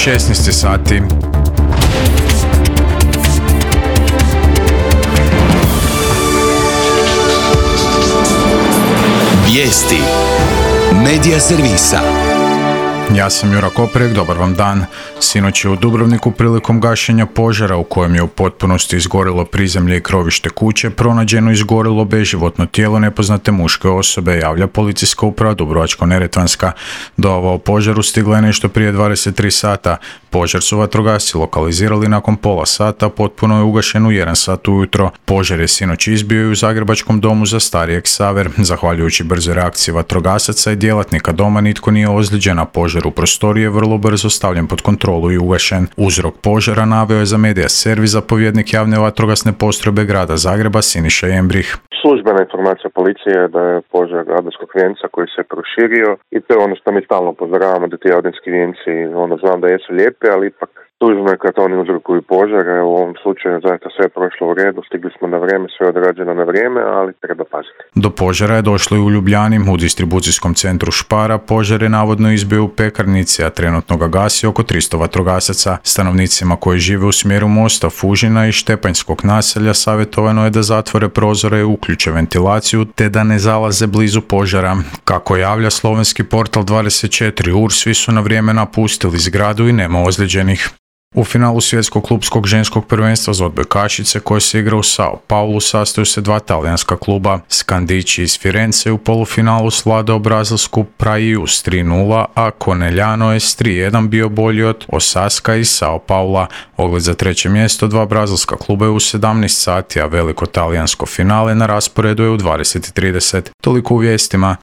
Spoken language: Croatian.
16 sati. Vijesti Medija servisa. Ja sam Jura Koprek, dobar vam dan. Sinoć je u Dubrovniku prilikom gašenja požara u kojem je u potpunosti izgorilo prizemlje i krovište kuće pronađeno izgorilo beživotno tijelo nepoznate muške osobe, javlja policijska uprava Dubrovačko-neretvanska. Do požaru stigla je nešto prije 23 sata. Požar su vatrogasci lokalizirali nakon pola sata, potpuno je ugašen u 1 sat ujutro. Požar je sinoć izbio i u Zagrebačkom domu za starije Ksaver. Zahvaljujući brzoj reakciji vatrogasaca i djelatnika doma nitko nije ozlijeđen, a požar u prostoriji je vrlo brzo stavljen pod kontrolu i ugašen. Uzrok požara naveo je za Medija servis zapovjednik javne vatrogasne postrojbe grada Zagreba Siniša Jembrih. Službena informacija policije je da je požar radarskog vijenca koji se proširio i to je ono što mi stalno upozoravamo, da ti radarski vijenci, znam da jesu lijepi, ali ipak tužno je kad oni uzrokuju požare. U ovom slučaju zaista sve je prošlo u redu, stigli smo na vrijeme, sve je odrađeno na vrijeme, ali treba paziti. Do požara je došlo i u Ljubljani. U distribucijskom centru Špara požar je navodno izbio u pekarnici, a trenutno ga gasi oko 300 vatrogasaca. Stanovnicima koji žive u smjeru mosta Fužina i Štepanjskog naselja savjetovano je da zatvore prozore i uključe ventilaciju te da ne zalaze blizu požara. Kako javlja slovenski portal 24 svi su na vrijeme napustili zgradu i nema ozlijeđenih. U finalu svjetskog klupskog ženskog prvenstva za odbojkašice koje se igra u Sao Paulu sastoju se dva talijanska kluba. Scandici iz Firence u polufinalu svladao brazilsku Praiju s 3:0, a Conegliano je s 3:1 bio bolji od Osasca iz Sao Paula. Ogled za treće mjesto dva brazilska kluba je u 17 sati, a veliko talijansko finale na rasporedu je u 20:30. Toliko u vijestima.